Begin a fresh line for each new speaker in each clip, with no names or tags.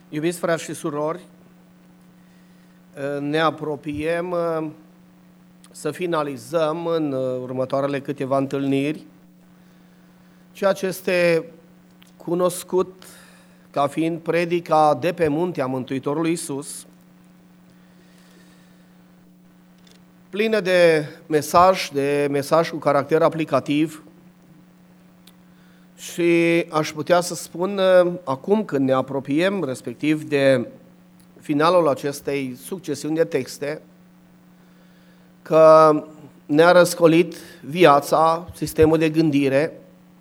Iubiți frați și surori, ne apropiem să finalizăm în următoarele câteva întâlniri ceea ce este cunoscut ca fiind predica de pe munte a Mântuitorului Iisus, plină de mesaj cu caracter aplicativ. Și aș putea să spun acum când ne apropiem, respectiv de finalul acestei succesiuni de texte, că ne-a răscolit viața, sistemul de gândire,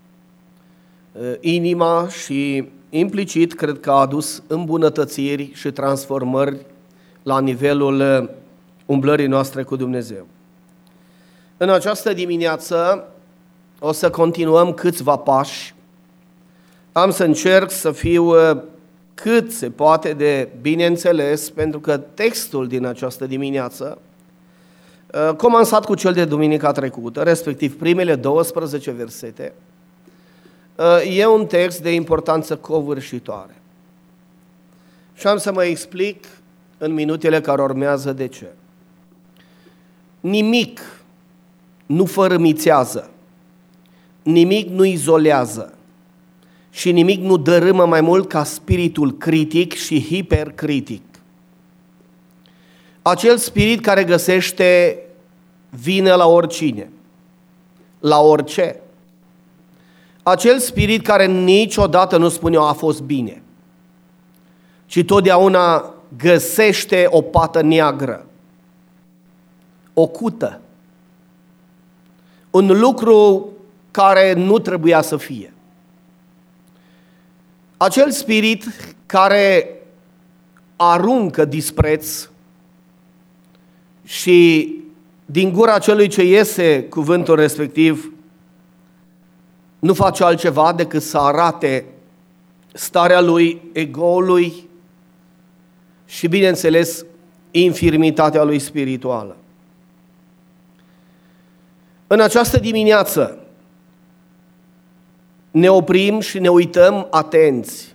inima și implicit cred că a adus îmbunătățiri și transformări la nivelul umblării noastre cu Dumnezeu. În această dimineață o să continuăm câțiva pași. Am să încerc să fiu cât se poate de bine înțeles, pentru că textul din această dimineață, comansat cu cel de duminica trecută, respectiv primele 12 versete, e un text de importanță covârșitoare. Și am să mă explic în minutele care urmează de ce. Nimic nu fărâmițează, nimic nu izolează și nimic nu dărâmă mai mult ca spiritul critic și hipercritic. Acel spirit care găsește vină la oricine, la orice. Acel spirit care niciodată nu spune a fost bine, ci totdeauna găsește o pată neagră, o cută, un lucru care nu trebuia să fie. Acel spirit care aruncă dispreț și din gura celui ce iese cuvântul respectiv nu face altceva decât să arate starea lui, ego-ului și, bineînțeles, infirmitatea lui spirituală. În această dimineață ne oprim și ne uităm atenți,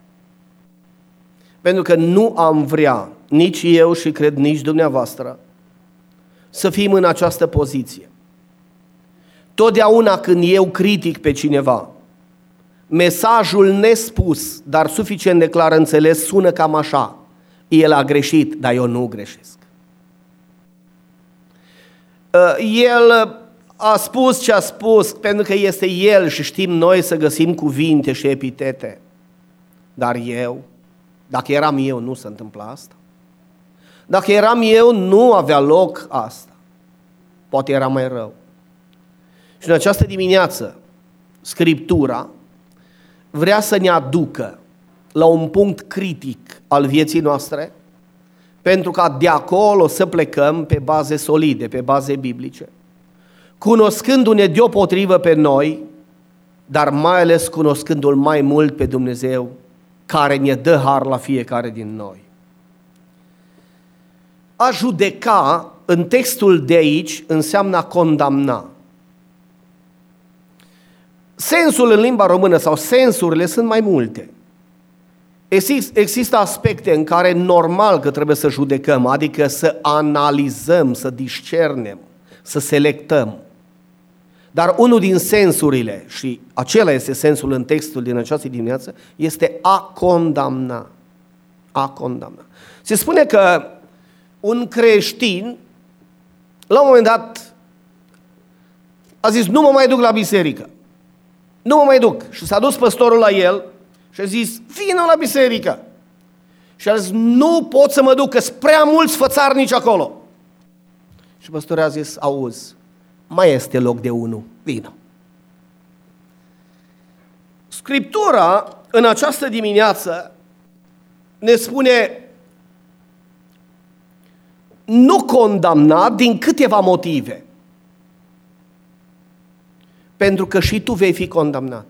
pentru că nu am vrea, nici eu și cred nici dumneavoastră, să fim în această poziție. Totdeauna când eu critic pe cineva, mesajul nespus, dar suficient de clar înțeles, sună cam așa: el a greșit, dar eu nu greșesc. El a spus ce a spus pentru că este el și știm noi să găsim cuvinte și epitete. Dar eu, dacă eram eu, nu se întâmpla asta. Dacă eram eu, nu avea loc asta. Poate era mai rău. Și în această dimineață, Scriptura vrea să ne aducă la un punct critic al vieții noastre, pentru ca de acolo să plecăm pe baze solide, pe baze biblice, cunoscându-ne deopotrivă pe noi, dar mai ales cunoscându-L mai mult pe Dumnezeu, care ne dă har la fiecare din noi. A judeca, în textul de aici, înseamnă a condamna. Sensul în limba română sau sensurile sunt mai multe. Există aspecte în care normal că trebuie să judecăm, adică să analizăm, să discernem, să selectăm. Dar unul din sensurile, și acela este sensul în textul din această dimineață, este a condamna. A condamna. Se spune că un creștin, la un moment dat, a zis: nu mă mai duc la biserică. Nu mă mai duc. Și s-a dus păstorul la el și a zis: vină la biserică. Și a zis: nu pot să mă duc, că sunt prea mulți fățarnici acolo. Și păstorul a zis: auzi, mai este loc de unul, vină. Scriptura în această dimineață ne spune: nu condamna din câteva motive. Pentru că și tu vei fi condamnat.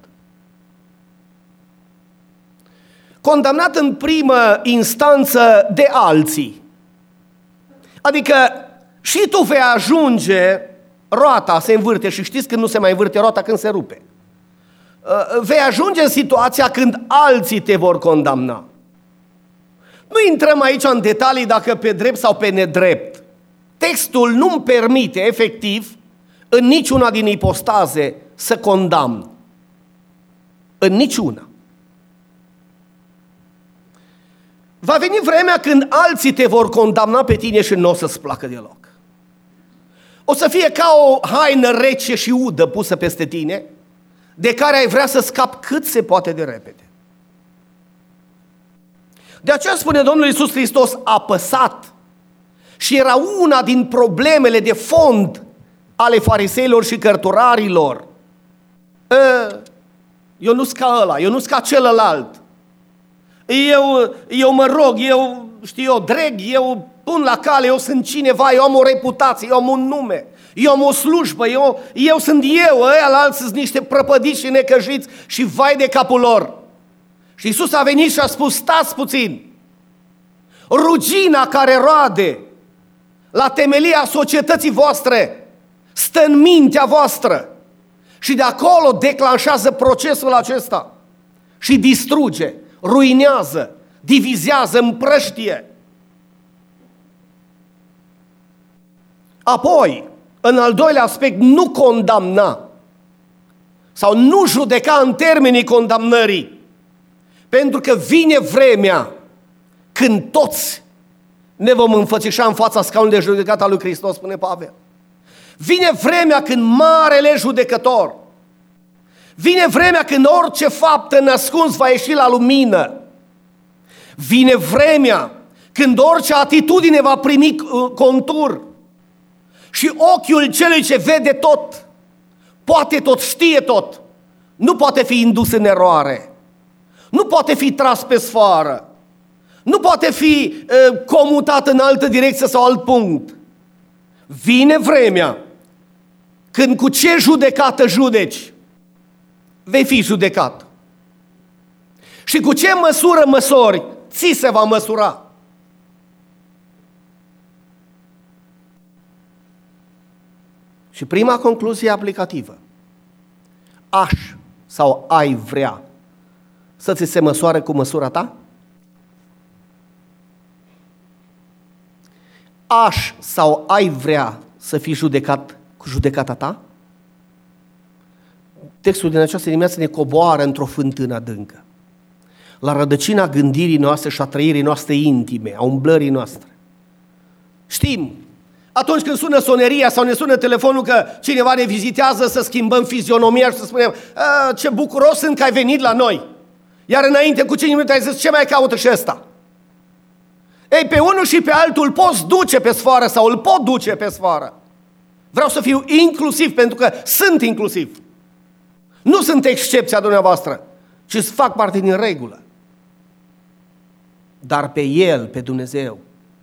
Condamnat în primă instanță de alții. Adică și tu vei ajunge, roata se învârte și știți când nu se mai învârte roata, când se rupe. Vei ajunge în situația când alții te vor condamna. Nu intrăm aici în detalii dacă pe drept sau pe nedrept. Textul nu-mi permite, efectiv, în niciuna din ipostaze să condamn. În niciuna. Va veni vremea când alții te vor condamna pe tine și nu o să-ți placă deloc. O să fie ca o haină rece și udă pusă peste tine, de care ai vrea să scapi cât se poate de repede. De aceea spune Domnul Iisus Hristos, apăsat, și era una din problemele de fond ale fariseilor și cărturarilor. Eu nu-s ca ăla, eu nu-s ca celălalt. Eu mă rog, eu dreg, eu pun la cale, eu sunt cineva, eu am o reputație, eu am un nume, eu am o slujbă, eu sunt eu, ăia la alții sunt niște prăpădiți și necăjiți și vai de capul lor. Și Iisus a venit și a spus, stați puțin, rugina care roade la temelia societății voastre stă în mintea voastră și de acolo declanșează procesul acesta și distruge, ruinează, divizează, împrăștie. Apoi, în al doilea aspect, nu condamna sau nu judeca în termenii condamnării, pentru că vine vremea când toți ne vom înfățișa în fața scaunului de judecată al lui Hristos, spune Pavel. Vine vremea când marele judecător, vine vremea când orice faptă născuns va ieși la lumină, vine vremea când orice atitudine va primi contur și ochiul celui ce vede tot, poate tot, știe tot, nu poate fi indus în eroare, nu poate fi tras pe sfoară, nu poate fi comutat în altă direcție sau alt punct. Vine vremea când cu ce judecată judeci, vei fi judecat. Și cu ce măsură măsori, ți se va măsura. Și prima concluzie aplicativă. Aș sau ai vrea să ți se măsoare cu măsura ta? Aș sau ai vrea să fii judecat cu judecata ta? Textul din această dimineață ne coboară într-o fântână adâncă, la rădăcina gândirii noastre și a trăirii noastre intime, a umblării noastre. Știm, atunci când sună soneria sau ne sună telefonul că cineva ne vizitează, să schimbăm fizionomia și să spunem, ce bucuros sunt că ai venit la noi. Iar înainte, cu 5 minute ai zis, ce mai caută și ăsta? Ei, pe unul și pe altul poți duce pe sfoară sau îl pot duce pe sfoară. Vreau să fiu inclusiv, pentru că sunt inclusiv. Nu sunt excepția dumneavoastră, ci fac parte din regulă. Dar pe El, pe Dumnezeu,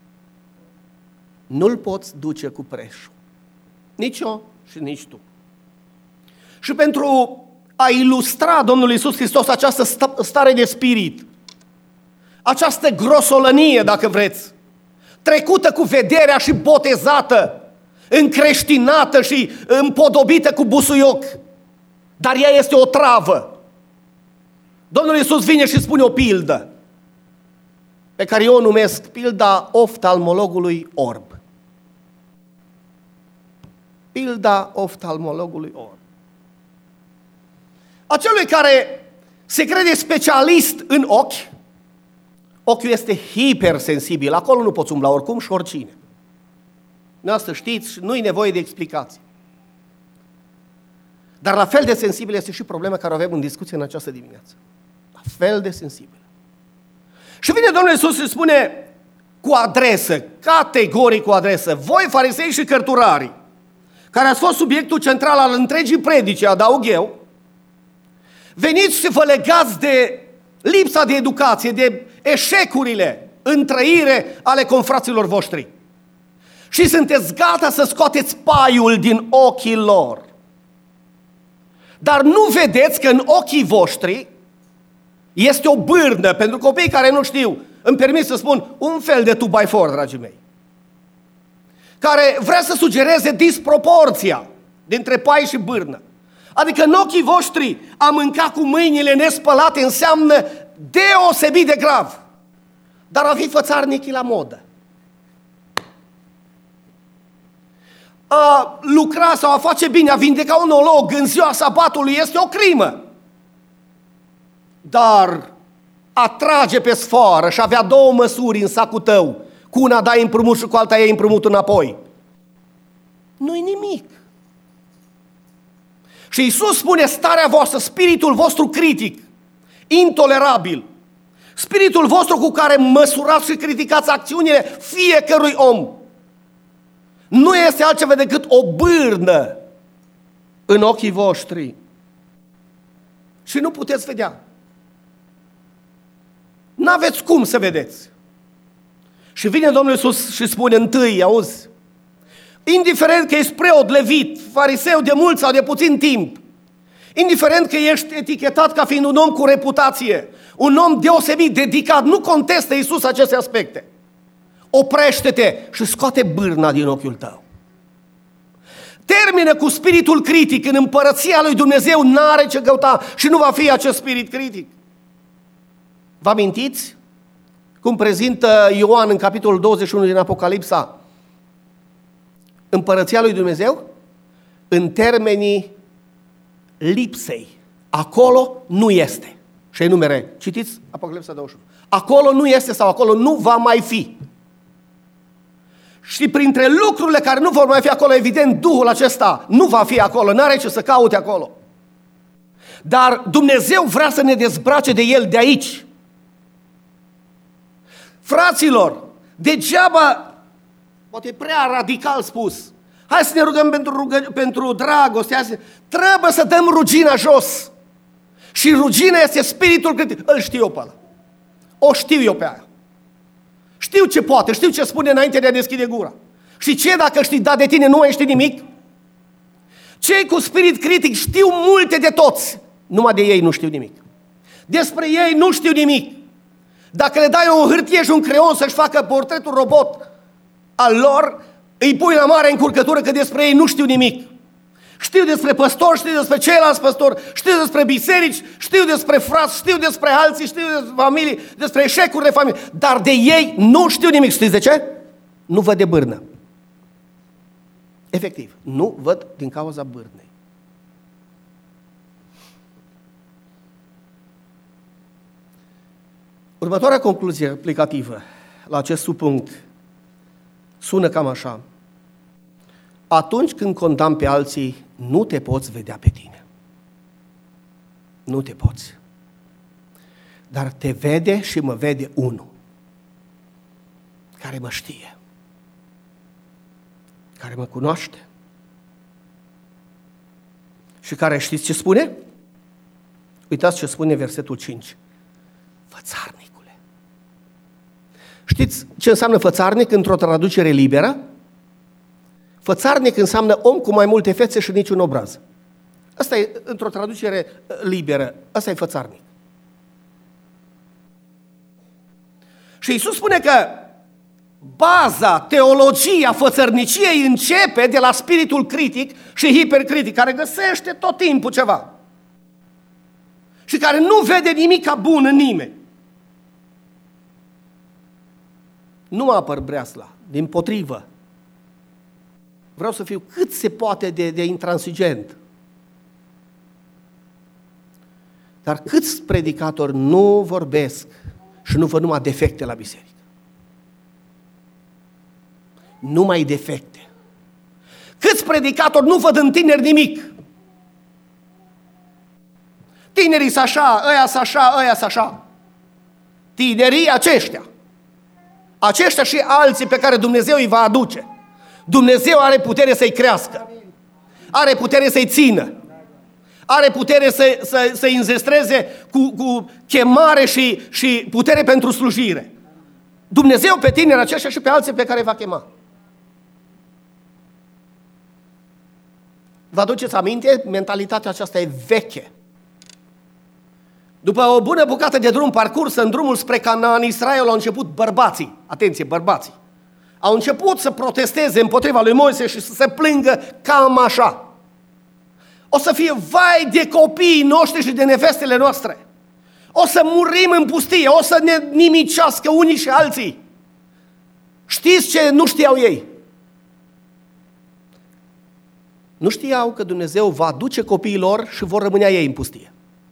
nu-L poți duce cu preșul. Nici eu și nici tu. Și pentru a ilustra Domnul Iisus Hristos această stare de spirit, această grosolănie, dacă vreți, trecută cu vederea și botezată, încreștinată și împodobită cu busuioc, dar ea este o travă. Domnul Iisus vine și spune o pildă, pe care eu o numesc pilda oftalmologului orb. Pilda oftalmologului orb. Acelui care se crede specialist în ochi, ochiul este hipersensibil, acolo nu poți umbla oricum și oricine. Noastră știți, nu-i nevoie de explicații. Dar la fel de sensibil este și problema care o avem în discuție în această dimineață. La fel de sensibil. Și vine Domnul Iisus și spune cu adresă, categoric cu adresă, voi farisei și cărturarii, care ați fost subiectul central al întregii predici, adaug eu, veniți și vă legați de lipsa de educație, de eșecurile în trăire ale confraților voștri. Și sunteți gata să scoateți paiul din ochii lor. Dar nu vedeți că în ochii voștri este o bârnă, pentru copiii care nu știu, îmi permit să spun, un fel de 2x4, dragii mei, care vrea să sugereze disproporția dintre pai și bârnă. Adică în ochii voștri a mânca cu mâinile nespălate înseamnă deosebit de grav. dar a fi fățarnic e la modă. A lucra sau a face bine, a vindeca un olog în ziua sabatului este o crimă. Dar a trage pe sfoară și avea două măsuri în sacul tău, cu una dai împrumut și cu alta iei împrumut înapoi, nu-i nimic. Și Iisus spune, starea voastră, spiritul vostru critic, intolerabil, spiritul vostru cu care măsurați și criticați acțiunile fiecărui om, nu este altceva decât o bârnă în ochii voștri. Și nu puteți vedea. N-aveți cum să vedeți. Și vine Domnul Iisus și spune întâi, auzi, indiferent că ești preot, levit, fariseu de mult sau de puțin timp, indiferent că ești etichetat ca fiind un om cu reputație, un om deosebit, dedicat, nu contestă Iisus aceste aspecte. Oprește-te și scoate bârna din ochiul tău. Termină cu spiritul critic. În împărăția lui Dumnezeu n-are ce căuta și nu va fi acest spirit critic. Vă amintiți cum prezintă Ioan în capitolul 21 din Apocalipsa împărăția lui Dumnezeu? În termenii lipsei. Acolo nu este. Și enumere. Citiți Apocalipsa 21. Acolo nu este sau acolo nu va mai fi. Și printre lucrurile care nu vor mai fi acolo, evident, Duhul acesta nu va fi acolo, n-are ce să caute acolo. Dar Dumnezeu vrea să ne dezbrace de El de aici. Fraților, degeaba, poate prea radical spus, hai să ne rugăm pentru dragoste, trebuie să dăm rugina jos. Și rugina este spiritul critic. Îl știu eu pe ăla. O știu eu pe aia. Știu ce poate, știu ce spune înainte de a deschide gura. Și ce dacă știi, da, de tine nu mai știi nimic? Cei cu spirit critic știu multe de toți, numai de ei nu știu nimic. Despre ei nu știu nimic. Dacă le dai o hârtie și un creion să-și facă portretul robot al lor, îi pui la mare încurcătură că despre ei nu știu nimic. Știu despre păstori, știu despre ceilalți păstori, știu despre biserici, știu despre frați, știu despre alții, știu despre familii, despre eșecuri de familie, dar de ei nu știu nimic. Știți de ce? Nu văd de bârnă. Efectiv, nu văd din cauza bârnei. Următoarea concluzie aplicativă la acest subpunct sună cam așa. Atunci când condamni pe alții, nu te poți vedea pe tine. Nu te poți. Dar te vede și mă vede unul care mă știe, care mă cunoaște și care știți ce spune? Uitați ce spune versetul 5. Fățarnicule. Știți ce înseamnă fățarnic într-o traducere liberă? Fățarnic înseamnă om cu mai multe fețe și niciun obraz. Asta e, într-o traducere liberă, asta e fățarnic. Și Iisus spune că baza, teologia fățărniciei începe de la spiritul critic și hipercritic, care găsește tot timpul ceva și care nu vede nimic bun în nimeni. Nu mă apăr breasla, dimpotrivă. Vreau să fiu cât se poate de intransigent. Dar câți predicatori nu vorbesc și nu văd numai defecte la biserică? Numai defecte. Câți predicatori nu văd în tineri nimic? Tinerii sunt așa, ăia sunt așa, ăia sunt așa. Tinerii aceștia și alții pe care Dumnezeu îi va aduce. Dumnezeu are putere să-i crească, are putere să-i țină, are putere să-i înzestreze cu chemare și putere pentru slujire. Dumnezeu pe tineri aceștia și pe alții pe care îi va chema. Vă aduceți aminte? Mentalitatea aceasta e veche. După o bună bucată de drum parcurs în drumul spre Canaan, Israel au început bărbații, atenție, bărbații, au început să protesteze împotriva lui Moise și să se plângă cam așa. O să fie vai de copiii noștri și de nevestele noastre. O să murim în pustie, o să ne nimicească unii și alții. Știți ce nu știau ei? Nu știau că Dumnezeu va duce copiii lor și vor rămânea ei în pustie.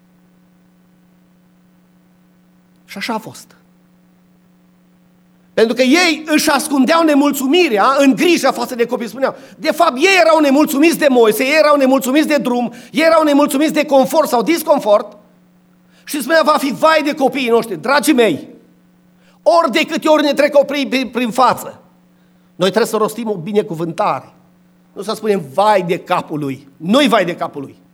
Și așa a fost. Pentru că ei își ascundeau nemulțumirea în grijă față de copii. Spuneau, de fapt, ei erau nemulțumiți de Moise, ei erau nemulțumiți de drum, ei erau nemulțumiți de confort sau disconfort și spunea, va fi vai de copiii noștri, dragii mei, ori de câte ori ne trec copiii prin față, noi trebuie să rostim o binecuvântare. Nu să spunem vai de capul lui, nu-i vai de capul lui.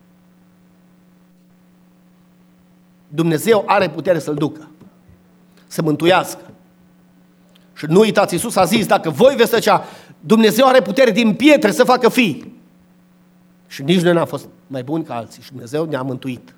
Dumnezeu are putere să-l ducă, să mântuiască. Și nu uitați, Iisus a zis, dacă voi veți tăcea, Dumnezeu are putere din pietre să facă fii. Și nici noi n-am fost mai buni ca alții și Dumnezeu ne-a mântuit.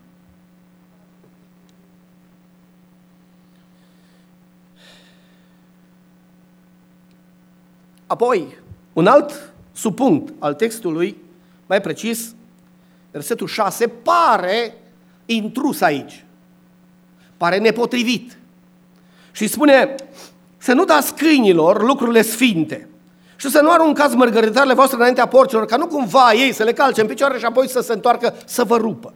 Apoi, un alt subpunct al textului, mai precis, versetul 6, pare intrus aici. Pare nepotrivit. Și spune, să nu dați câinilor lucrurile sfinte și să nu aruncați mărgăritarele voastre înaintea porcilor, ca nu cumva ei să le calce în picioare și apoi să se întoarcă să vă rupă.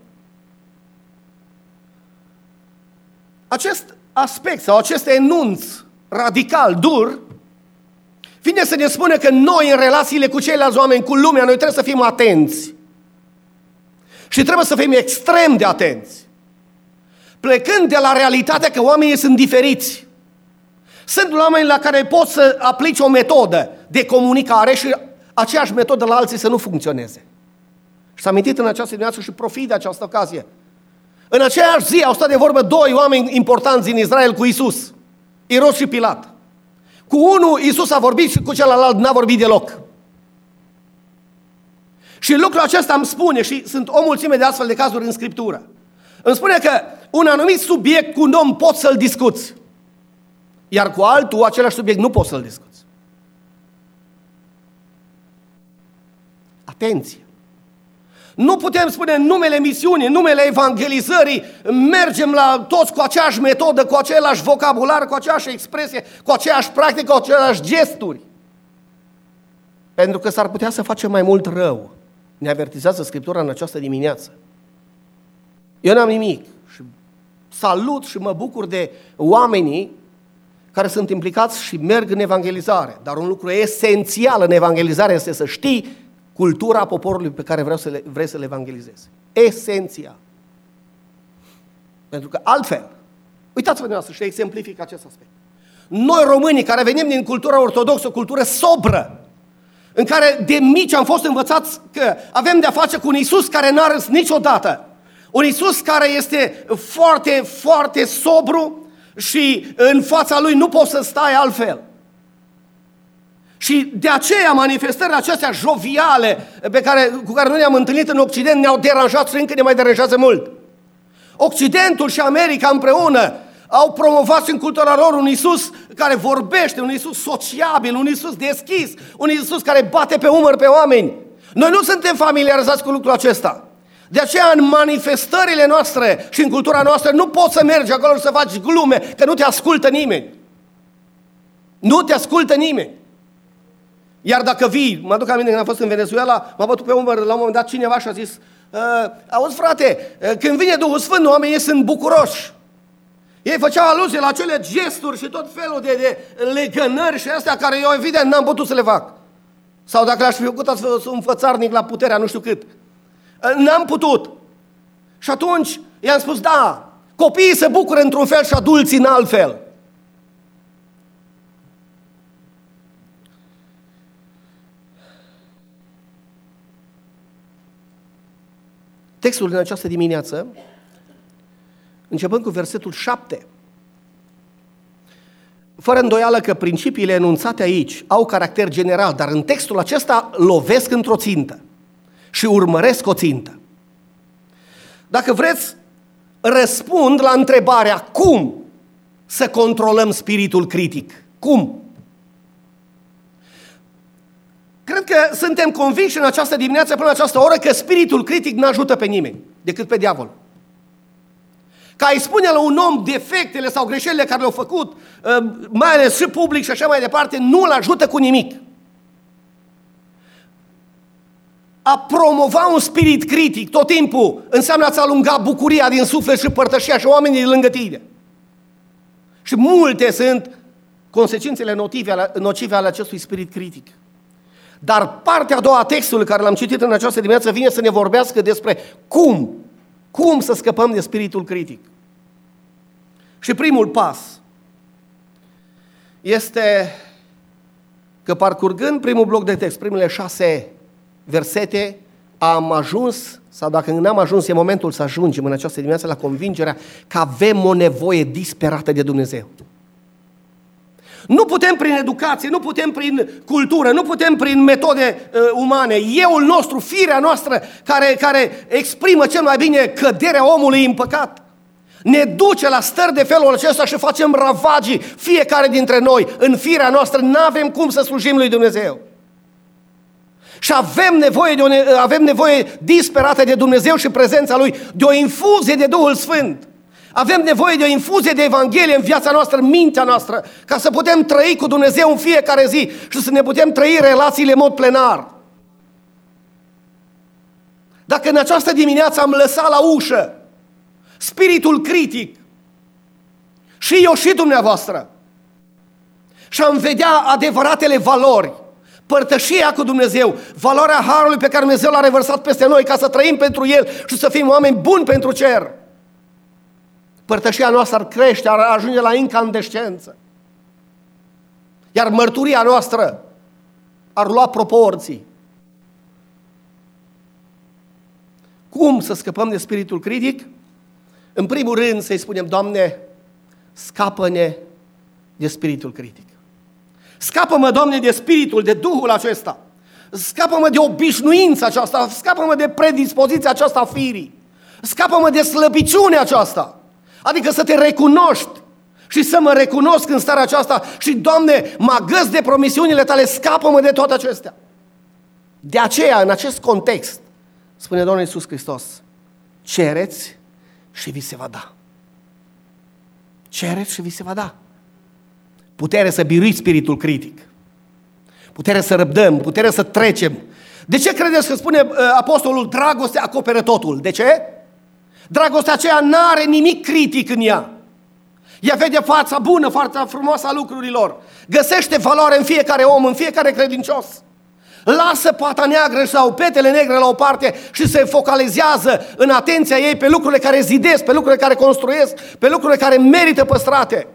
Acest aspect sau acest enunț radical, dur, vine să ne spune că noi în relațiile cu ceilalți oameni, cu lumea, noi trebuie să fim atenți. Și trebuie să fim extrem de atenți. Plecând de la realitatea că oamenii sunt diferiți. Sunt oameni la care poți să aplici o metodă de comunicare și aceeași metodă la alții să nu funcționeze. Și s-a amintit în această dimineață și profit de această ocazie. În aceeași zi au stat de vorbă doi oameni importanți din Israel cu Iisus, Irod și Pilat. Cu unul Iisus a vorbit și cu celălalt n-a vorbit deloc. Și lucrul acesta îmi spune, și sunt o mulțime de astfel de cazuri în Scriptură, îmi spune că un anumit subiect cu un om poți să-l discuți, iar cu altul același subiect nu poți să-l discuți. Atenție! Nu putem spune în numele misiunii, în numele evangelizării, mergem la toți cu aceeași metodă, cu același vocabular, cu aceeași expresie, cu aceeași practică, cu aceleași gesturi. Pentru că s-ar putea să facem mai mult rău. Ne avertizează Scriptura în această dimineață. Eu n-am nimic. Și salut și mă bucur de oamenii care sunt implicați și merg în evangelizare. Dar un lucru esențial în evangelizare este să știi cultura poporului pe care vrei să le evangelizezi. Esențial. Pentru că altfel, uitați-vă dumneavoastră și exemplific acest aspect. Noi românii care venim din cultura ortodoxă, o cultură sobră, în care de mici am fost învățați că avem de-a face cu un Iisus care n-a râs niciodată. Un Iisus care este foarte, foarte sobru și în fața Lui nu poți să stai altfel. Și de aceea manifestările acestea joviale cu care noi ne-am întâlnit în Occident ne-au deranjat și încă ne mai deranjează mult. Occidentul și America împreună au promovat în cultura lor un Iisus care vorbește, un Iisus sociabil, un Iisus deschis, un Iisus care bate pe umăr pe oameni. Noi nu suntem familiarizați cu lucrul acesta. De aceea în manifestările noastre și în cultura noastră nu poți să mergi acolo și să faci glume, că nu te ascultă nimeni. Nu te ascultă nimeni. Iar dacă vii, mă aduc aminte când am fost în Venezuela, m-a bătut pe umăr la un moment dat cineva și a zis, auzi frate, când vine Duhul Sfânt, oamenii sunt bucuroși. Ei făceau aluzie la acele gesturi și tot felul de legănări și astea care eu evident n-am putut să le fac. Sau dacă le-aș fi făcut, ați fost un fățarnic la puterea nu știu cât. N-am putut. Și atunci i-am spus, da, copiii se bucură într-un fel și adulții în alt fel. Textul din această dimineață, începând cu versetul 7, fără îndoială că principiile enunțate aici au caracter general, dar în textul acesta lovesc într-o țintă și urmăresc o țintă. Dacă vreți, răspund la întrebarea cum să controlăm spiritul critic. Cum? Cred că suntem convinși în această dimineață, până la această oră, că spiritul critic nu ajută pe nimeni, decât pe diavol. Ca îi spune la un om defectele sau greșelile care le-au făcut, mai ales și public și așa mai departe, nu îl ajută cu nimic. A promova un spirit critic tot timpul înseamnă a-ți alunga bucuria din suflet și părtășia și oamenii de lângă tine. Și multe sunt consecințele nocive ale acestui spirit critic. Dar partea a doua a textului care l-am citit în această dimineață vine să ne vorbească despre cum să scăpăm de spiritul critic. Și primul pas este că parcurgând primul bloc de text, primele 6 versete, am ajuns, sau dacă n-am ajuns, e momentul să ajungem în această dimineață la convingerea că avem o nevoie disperată de Dumnezeu. Nu putem prin educație, nu putem prin cultură, nu putem prin metode umane. Euul nostru, firea noastră, care exprimă cel mai bine căderea omului în păcat, ne duce la stări de felul acesta și facem ravagii fiecare dintre noi. În firea noastră n-avem cum să slujim lui Dumnezeu. Și avem nevoie disperată de Dumnezeu și prezența Lui, de o infuzie de Duhul Sfânt. Avem nevoie de o infuzie de Evanghelie în viața noastră, în mintea noastră, ca să putem trăi cu Dumnezeu în fiecare zi și să ne putem trăi relațiile în mod plenar. Dacă în această dimineață am lăsat la ușă spiritul critic, și eu și dumneavoastră, și am vedea adevăratele valori, părtășia cu Dumnezeu, valoarea harului pe care Dumnezeu l-a revărsat peste noi ca să trăim pentru El și să fim oameni buni pentru cer, părtășia noastră ar crește, ar ajunge la incandescență. Iar mărturia noastră ar lua proporții. Cum să scăpăm de spiritul critic? În primul rând să-i spunem, Doamne, scapă-ne de spiritul critic. Scapă-mă, Doamne, de spiritul, de Duhul acesta. Scapă-mă de obișnuința aceasta, scapă-mă de predispoziția aceasta a firii. Scapă-mă de slăbiciunea aceasta. Adică să te recunoști și să mă recunosc în starea aceasta și, Doamne, mă agăs de promisiunile Tale, scapă-mă de toate acestea. De aceea, în acest context, spune Domnul Iisus Hristos, cereți și vi se va da. Cereți și vi se va da. Putere să biruiți spiritul critic. Putere să răbdăm, putere să trecem. De ce credeți că spune apostolul, dragostea acoperă totul? De ce? Dragostea aceea n-are nimic critic în ea. Ea vede fața bună, fața frumoasă a lucrurilor. Găsește valoare în fiecare om, în fiecare credincios. Lasă pata neagră sau petele negre la o parte și se focalizează în atenția ei pe lucrurile care zidesc, pe lucrurile care construiesc, pe lucrurile care merită păstrate.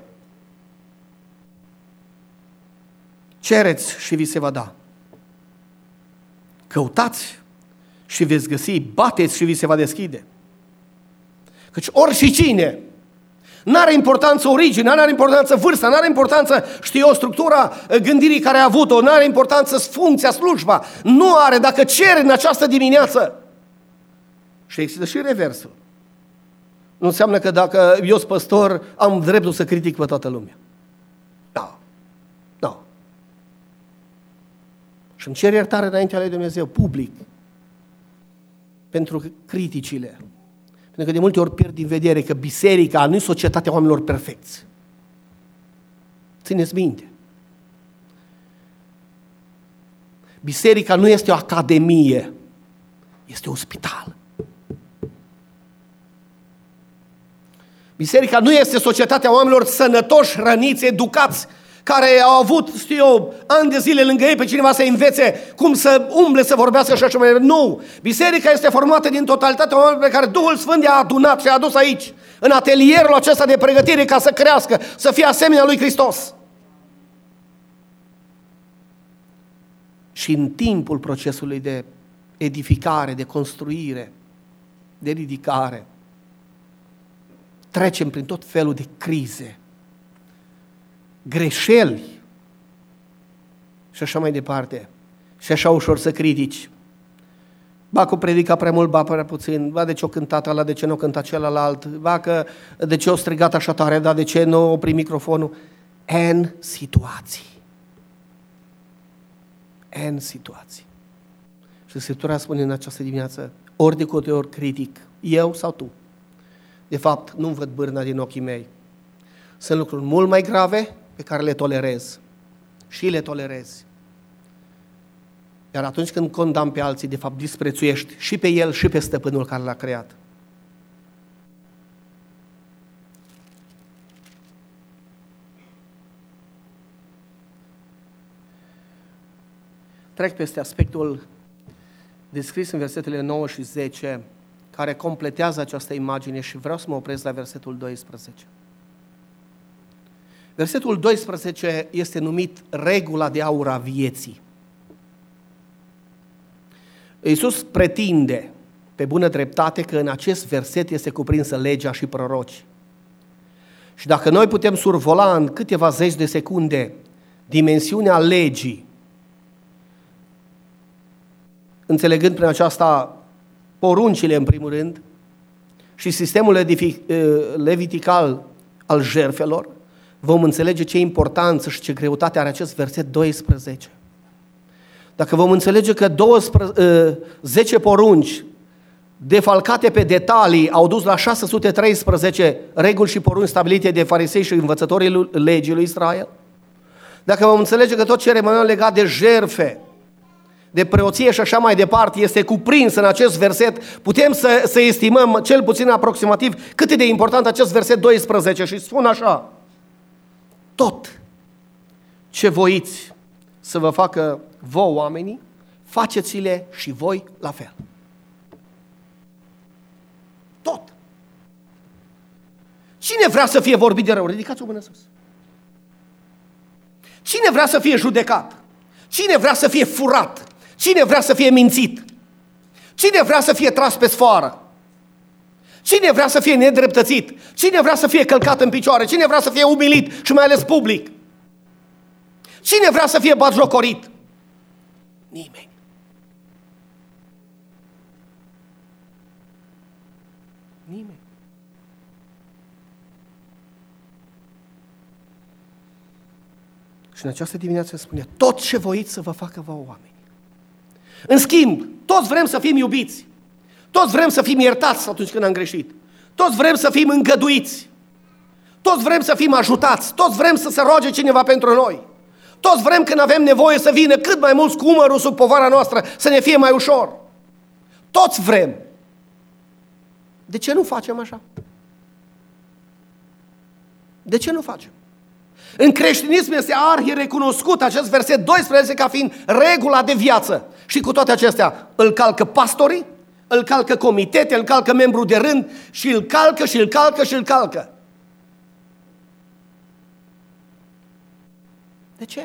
Cereți și vi se va da. Căutați și veți găsi, bateți și vi se va deschide. Căci oricine, n-are importanță originea, n-are importanță vârsta, n-are importanță, știu eu, structura gândirii care a avut-o, n-are importanță funcția, slujba, nu are, dacă cere în această dimineață. Și există și reversul. Nu înseamnă că dacă eu sunt păstor, am dreptul să critic pe toată lumea. Da. Da. Și îmi cer iertare înaintea lui Dumnezeu, public, pentru criticile. Pentru că de multe ori pierd din vedere că biserica nu e societatea oamenilor perfecți. Țineți minte. Biserica nu este o academie, este un spital. Biserica nu este societatea oamenilor sănătoși, răniți, educați, care au avut, știu eu, ani de zile lângă ei pe cineva să învețe cum să umble, să vorbească și așa mai departe. Nu! Biserica este formată din totalitatea oamenilor pe care Duhul Sfânt i-a adunat și i-a adus aici, în atelierul acesta de pregătire ca să crească, să fie asemenea lui Hristos. Și în timpul procesului de edificare, de construire, de ridicare, trecem prin tot felul de crize, greșeli și așa mai departe. Și așa ușor să critici. Ba că o predica prea mult, ba prea puțin, ba de ce o cântat ăla, de ce nu o cântat celălalt, ba că de ce o strigat așa tare, dar de ce nu opri microfonul. N situații. N situații. Și Scriptura spune în această dimineață, ori de câte ori critic, eu sau tu, De fapt, nu văd bârna din ochii mei. Sunt lucruri mult mai grave pe care le tolerez. Și le tolerezi. Iar atunci când condamni pe alții, de fapt disprețuiești și pe el și pe stăpânul care l-a creat. Trec peste aspectul descris în versetele 9 și 10, care completează această imagine și vreau să mă opresc la versetul 12. Versetul 12 este numit regula de aur a vieții. Iisus pretinde pe bună dreptate că în acest verset este cuprinsă legea și proroci. Și dacă noi putem survola în câteva zeci de secunde dimensiunea legii, înțelegând prin aceasta poruncile în primul rând și sistemul levitical al jertfelor, vom înțelege ce importanță și ce greutate are acest verset 12. Dacă vom înțelege că 10 porunci defalcate pe detalii au dus la 613 reguli și porunci stabilite de farisei și învățătorii legii lui Israel, dacă vom înțelege că tot ceremonial legat de jertfe, de preoție și așa mai departe este cuprins în acest verset, putem să estimăm cel puțin aproximativ cât e de important acest verset 12 și spun așa: tot ce voiți să vă facă vouă oamenii, faceți-le și voi la fel. Tot. Cine vrea să fie vorbit de rău? Ridicați o mână sus. Cine vrea să fie judecat? Cine vrea să fie furat? Cine vrea să fie mințit? Cine vrea să fie tras pe sfoară? Cine vrea să fie nedreptățit? Cine vrea să fie călcat în picioare? Cine vrea să fie umilit și mai ales public? Cine vrea să fie batjocorit? Nimeni. Nimeni. Și în această dimineață spune: tot ce voiți să vă facă vouă oameni. În schimb, toți vrem să fim iubiți. Toți vrem să fim iertați atunci când am greșit. Toți vrem să fim îngăduiți. Toți vrem să fim ajutați. Toți vrem să se roage cineva pentru noi. Toți vrem când avem nevoie să vină cât mai mulți cu umărul sub povara noastră, să ne fie mai ușor. Toți vrem. De ce nu facem așa? De ce nu facem? În creștinism este arhi-recunoscut acest verset 12 ca fiind regula de viață. Și cu toate acestea îl calcă pastorii, îl calcă comitete, îl calcă membru de rând și îl calcă și îl calcă și îl calcă. De ce?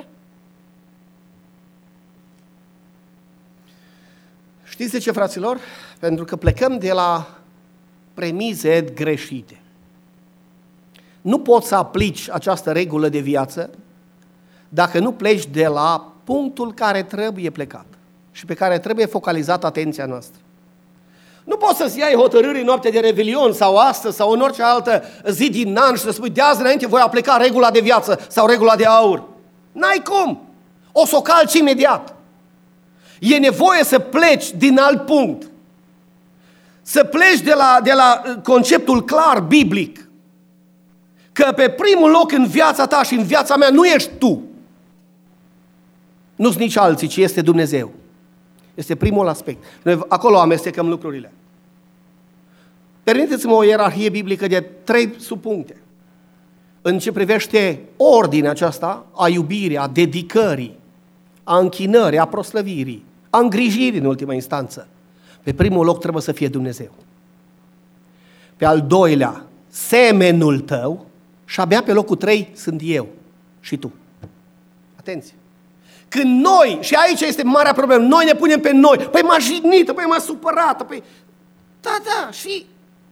Știți de ce, fraților? Pentru că plecăm de la premize greșite. Nu poți să aplici această regulă de viață dacă nu pleci de la punctul care trebuie plecat și pe care trebuie focalizat atenția noastră. Nu poți să-ți iai hotărâri în noaptea de Revelion sau astăzi sau în orice altă zi din an și să spui: de azi înainte voi aplica regula de viață sau regula de aur. N-ai cum! O să o calci imediat. E nevoie să pleci din alt punct. Să pleci de la conceptul clar biblic. Că pe primul loc în viața ta și în viața mea nu ești tu. Nu-s nici alții, ci este Dumnezeu. Este primul aspect. Noi acolo amestecăm lucrurile. Permiteți-mă o ierarhie biblică de 3 subpuncte. În ce privește ordinea aceasta a iubirii, a dedicării, a închinării, a proslăvirii, a îngrijirii în ultima instanță. Pe primul loc trebuie să fie Dumnezeu. Pe al doilea, semenul tău. Și abia pe locul 3 sunt eu și tu. Atenție! Când noi, și aici este marea problemă, noi ne punem pe noi, păi m-a jignită, păi m-a supărată, păi... Da, și...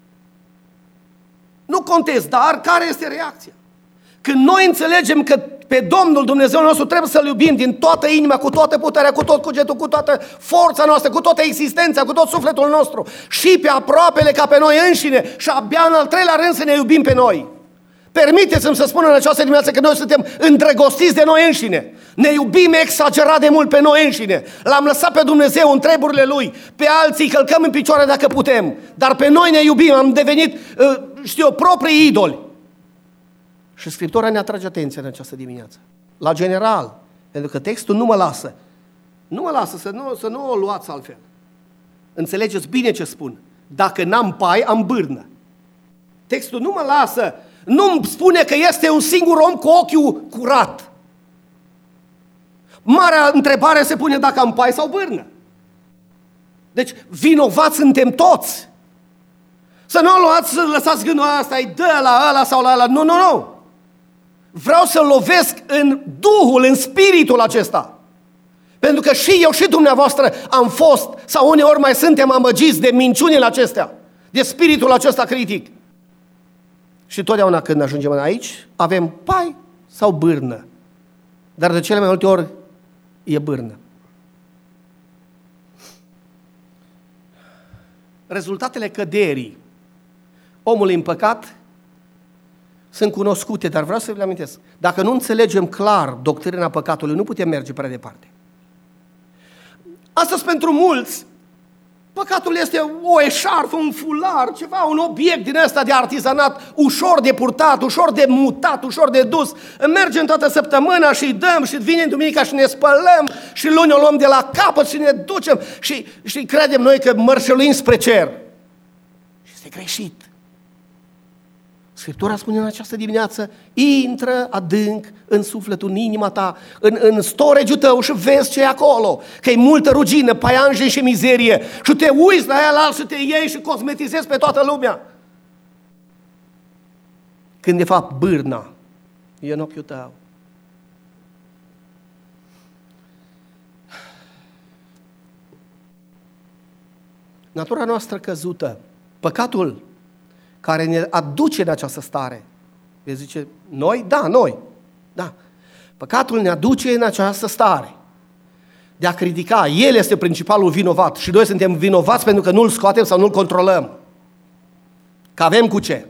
Nu contest, dar care este reacția? Când noi înțelegem că pe Domnul Dumnezeu nostru trebuie să-L iubim din toată inima, cu toată puterea, cu tot cugetul, cu toată forța noastră, cu toată existența, cu tot sufletul nostru și pe aproapele ca pe noi înșine și abia în al treilea rând să ne iubim pe noi. Permiteți-mi să spun în această dimineață că noi suntem îndrăgostiți de noi înșine. Ne iubim exagerat de mult pe noi înșine. L-am lăsat pe Dumnezeu în treburile Lui. Pe alții călcăm în picioare dacă putem. Dar pe noi ne iubim, am devenit, proprii idoli. Și Scriptura ne atrage atenția în această dimineață. La general, pentru că textul nu mă lasă. Nu mă lasă să nu o luați altfel. Înțelegeți bine ce spun. Dacă n-am pai, am bârnă. Textul nu mă lasă. Nu-mi spune că este un singur om cu ochiul curat. Marea întrebare se pune dacă am pai sau bârnă. Deci, vinovați suntem toți. Să nu o luați, să lăsați gândul ăsta, îi dă la ăla sau la ăla. Nu. Vreau să lovesc în Duhul, în spiritul acesta. Pentru că și eu și dumneavoastră am fost, sau uneori mai suntem amăgiți de minciunile acestea, de spiritul acesta critic. Și totdeauna când ajungem aici, avem pai sau bârnă. Dar de cele mai multe ori e bârnă. Rezultatele căderii omului în păcat sunt cunoscute, dar vreau să vă amintesc. Dacă nu înțelegem clar doctrina păcatului, nu putem merge prea departe. Astăzi, pentru mulți, păcatul este o eșarfă, un fular, ceva, un obiect din ăsta de artizanat, ușor de purtat, ușor de mutat, ușor de dus. Mergem toată săptămâna și îi dăm și vine în duminica și ne spălăm și luni o luăm de la capăt și ne ducem și credem noi că mărșăluim spre cer. Și este greșit. Scriptura spune în această dimineață, intră adânc în sufletul, în inima ta, în storage-ul tău și vezi ce e acolo, că e multă rugină, paianjen și mizerie și te uiți la el și te iei și cosmetizezi pe toată lumea. Când de fapt bârna e în ochiul tău. Natura noastră căzută, păcatul care ne aduce în această stare. Vezi, zice, noi? Da, noi. Da. Păcatul ne aduce în această stare de a critica. El este principalul vinovat și noi suntem vinovați pentru că nu-l scoatem sau nu-l controlăm. Că avem cu ce.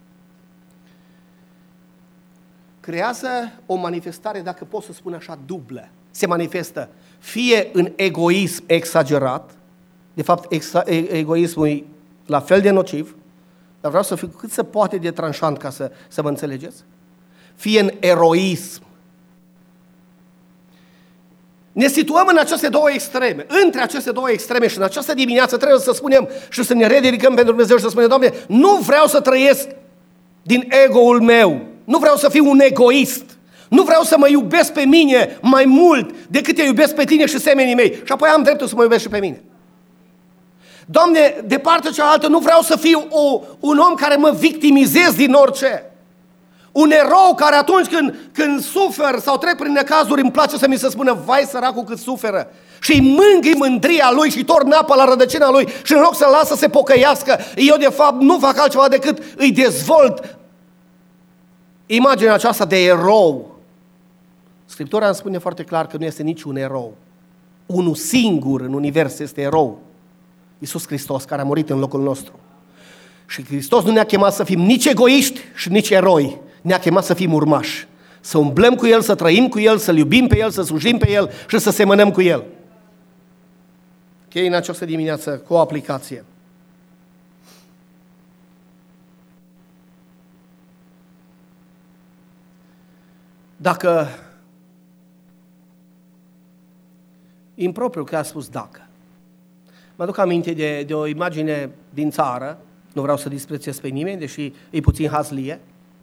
Creează o manifestare, dacă pot să spun așa, dublă. Se manifestă fie în egoism exagerat, de fapt egoismul e la fel de nociv, dar vreau să fiu cât se poate de tranșant ca să mă înțelegeți. Fie în eroism. Ne situăm în aceste două extreme. Între aceste două extreme și în această dimineață trebuie să spunem și să ne rededicăm pentru Dumnezeu și să spunem, Doamne, nu vreau să trăiesc din ego-ul meu. Nu vreau să fiu un egoist. Nu vreau să mă iubesc pe mine mai mult decât te iubesc pe tine și semenii mei. Și apoi am dreptul să mă iubesc și pe mine. Doamne, de partea cealaltă nu vreau să fiu un om care mă victimizez din orice. Un erou care atunci când sufer sau trec prin necazuri îmi place să mi se spună, vai săracul cât suferă. Și îi mângâi mândria lui și torn apă la rădăcina lui și în loc să-l lasă să se pocăiască, eu de fapt nu fac altceva decât îi dezvolt imaginea aceasta de erou. Scriptura îmi spune foarte clar că nu este niciun erou. Unul singur în univers este erou. Iisus Hristos, care a murit în locul nostru. Și Hristos nu ne-a chemat să fim nici egoiști și nici eroi. Ne-a chemat să fim urmași. Să umblăm cu El, să trăim cu El, să-L iubim pe El, să slujim pe El și să semănăm cu El. Chei în această dimineață cu o aplicație. Dacă, impropriu că a spus dacă, mă aduc aminte de o imagine din țară, nu vreau să disprețuiesc pe nimeni, deși e puțin hazlie.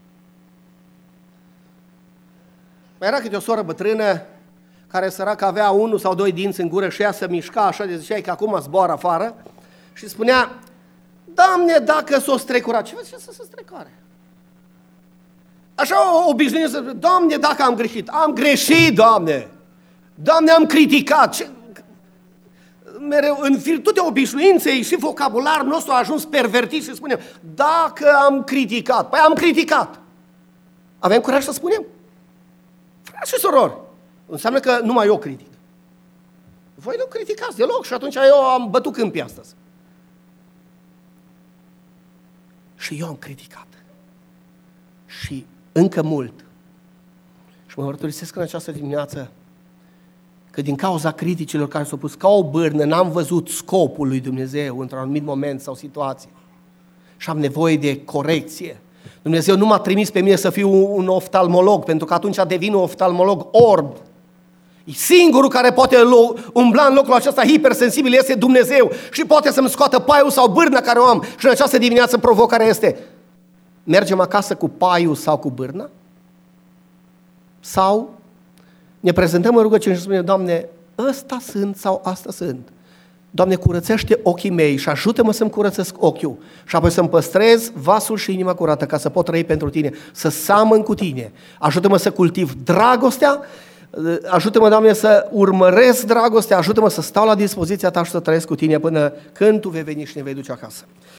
Mai era câte o soră bătrână care săracă avea 1 sau 2 dinți în gură și ea se mișca așa, de ziceai că acum zboară afară și spunea, Doamne, dacă s-o strecura, ce să se strecoare? Așa obișnuit să Doamne, dacă am greșit. Am greșit, Doamne! Doamne, am criticat. Mereu, în virtutea obișnuinței și vocabularul nostru a ajuns pervertit și spunem, dacă am criticat. Păi am criticat. Avem curaj să spunem? Frați și sorori, înseamnă că numai eu critic. Voi nu criticați deloc și atunci eu am bătut câmpii astăzi. Și eu am criticat. și încă mult. Și mă mărturisesc în această dimineață că din cauza criticilor care s-au pus ca o bârnă, n-am văzut scopul lui Dumnezeu într-un anumit moment sau situație. Și am nevoie de corecție. Dumnezeu nu m-a trimis pe mine să fiu un oftalmolog, pentru că atunci devin un oftalmolog orb. E singurul care poate umbla în locul acesta hipersensibil este Dumnezeu și poate să-mi scoată paiul sau bârna care o am. Și în această dimineață provocarea este: mergem acasă cu paiul sau cu bârna? Sau ne prezentăm în rugăciune și spunem: Doamne, ăsta sunt sau asta sunt. Doamne, curățește ochii mei și ajută-mă să-mi curățesc ochiul și apoi să-mi păstrez vasul și inima curată ca să pot trăi pentru Tine, să seamăn cu Tine. Ajută-mă să cultiv dragostea, ajută-mă, Doamne, să urmăresc dragostea, ajută-mă să stau la dispoziția Ta și să trăiesc cu Tine până când Tu vei veni și ne vei duce acasă.